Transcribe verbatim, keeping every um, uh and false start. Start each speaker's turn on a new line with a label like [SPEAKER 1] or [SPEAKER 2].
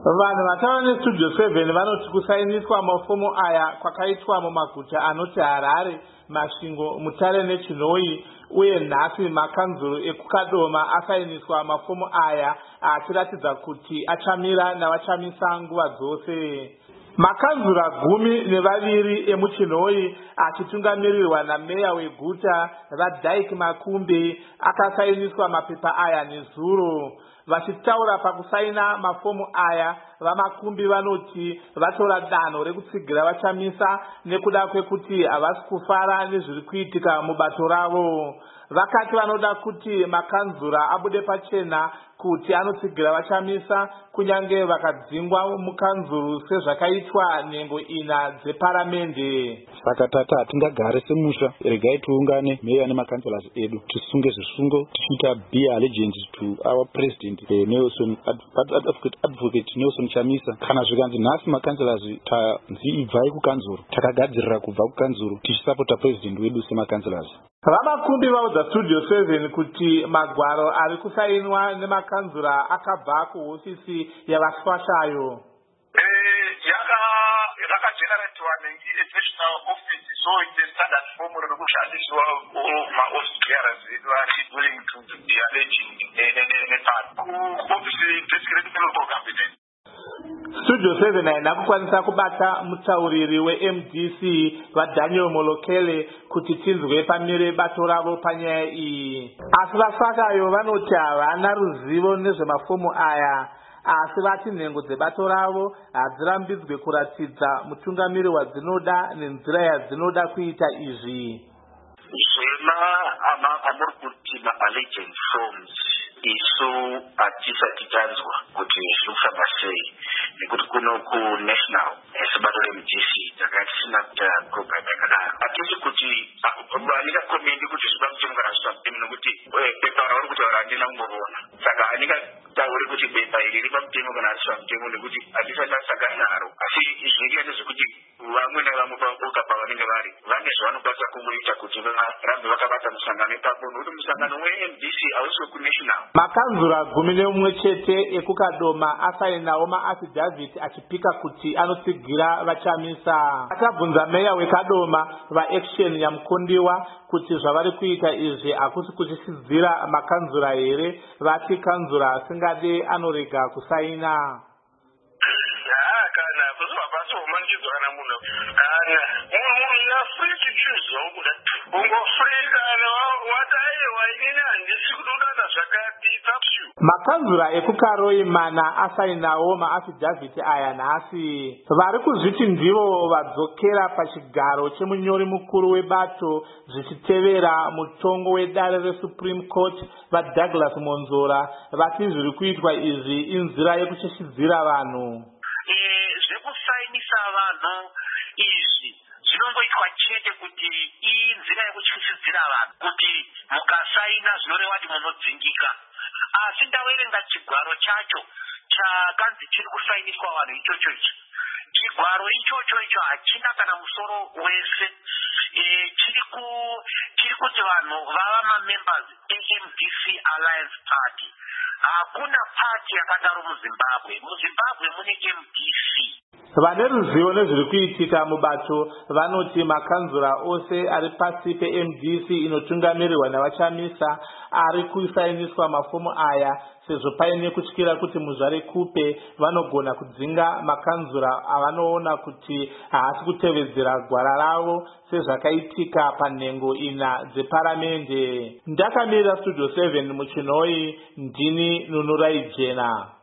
[SPEAKER 1] Vanhu vataura nestudio seven vanoti kusainiswa mafomu aya kwakaitwa mumaguta anoti Harare, Masvingo, Mutare neChinhoyi uye nhasi makanzuro ekukadoma asainiswa mafomu aya achiratidza kuti achamira navachamisa nguva dzose. Makanzura gumi nevaviri emuChinhoyi achitungamirirwa nameya weguta vaDyke Makumbe akasainiswa mapepa aya nezuro. Vachitaura pakusaina mafomu aya, vaMakumbi vanoti vatora danho rekutsigira vachamisa nekuda kwekuti havasi kufara nezviri kuitika mubato ravo. Vakati vanoda kuti makanzura abude pachena kuti anotsigira vachamisa kunyange vakadzingwa mukanzuru sezvakaitwa nhengo ina dzeparamende.
[SPEAKER 2] Saka tata hatingagare semusha, regai tiungane meya nemakanselas edu tisunge zvisungo tichiita be allegiance to our president eh, Nelson advocate, advocate Nelson Chamisa. Kana zvikanzi nhasi makanselas tanzi ibvai kukanzuru, takagadzirira kubva kukanzuru tichisapota president wedu semakanselas.
[SPEAKER 1] Vamakumbi vaudza studio seven kuti magwaro ari kusainwa nemakanzura akabva kuhofisi yavaswashayo.
[SPEAKER 3] Yakageneratiwa neinternational office, so it's a standard form rekushandiswa maoffice bearers vari willing to be alleging kuoffice district local government.
[SPEAKER 1] Studio seven haina kukwanisa kubata mutauriri we-M D C vaDaniel Molokele kuti tinzwe pamire bato ravo panyaya iyi. Asi vaswashayo vanoti havana ruzivo nezvemafomu aya, asi vati nhengo dzebato ravo hadzirambidzwe kuratidza mutungamiri wadzinoda nenzira yadzinoda kuita izvi.
[SPEAKER 3] Zvema amuri kuti ma-allegiance forms isu hatisati tanzwa kuti zviri kufamba sei, nekuti kuno kunational sebato re-M D C takanga tisina kuita program yakadaro. Hatisi kuti handingakomendi kuti zvipamutemo kana zvipamutemo nekuti pepa rauri kutaura handina kumboona. Saka handingatauri kuti bepa iri ripamutemo kana hazvipamutemo nekuti handisati ndasangana naro. Asi zvinenge ndezvekuti vamwe nevamwe pamaboka pavanenge vari vane zvavanokwanisa kungoita kuti varambe vakabata musangano ipapo, nokuti musangano we-M D C hausi wekunational.
[SPEAKER 1] Makanzura gumi neumwe chete ekukadoma asainawo maafidhavhiti achipika kuti anotsigira vachamisa. Akabvunza meya wekadoma vaAction Nyamukondiwa kuti zvavari kuita izvi hakusi kuchisidzira makanzura here, vati kanzura asingade anorega kusaina. Makanzura ekuKaroi mana asainawo maafidhavhiti aya nhasi. Vari kuzviti ndivo vadzokera pachigaro chemunyori mukuru webato zvichitevera mutongo wedare reSupreme Court vaDouglas Monzora vati zviri kuitwa izvi inzira yekucheshidzira vanhu.
[SPEAKER 3] Zvekusainisa vanhu izvi zvinongoitwa chete kuti inzira yekucheshidzira vanhu, kuti mukasaina zvinoreva kuti munodzingika. Asi ndaverenga chigwaro chacho chakanzi chiri kusainiswa vanhu ichocho ichi. Chigwaro ichocho icho hachina kana musoro wese. E, chiri kuti vanhu vava mamembers e-M D C Alliance Party. Hakuna party yakadaro muZimbabwe. MuZimbabwe mune M D C.
[SPEAKER 1] Vane ruzivo nezviri kuitika mubato vanoti makanzura ose ari pasi pe-M D C inotungamirirwa navachamisa ari kusainiswa mafomu aya, sezvo paine kutyira kuti muzvare kupe vanogona kudzinga makanzura avanoona kuti haasi kutevedzera gwara ravo sezvakaitika panhengo ina dzeparamende. Ndakamirira Studio seven muChinhoyi, ndini Nunurai Jena.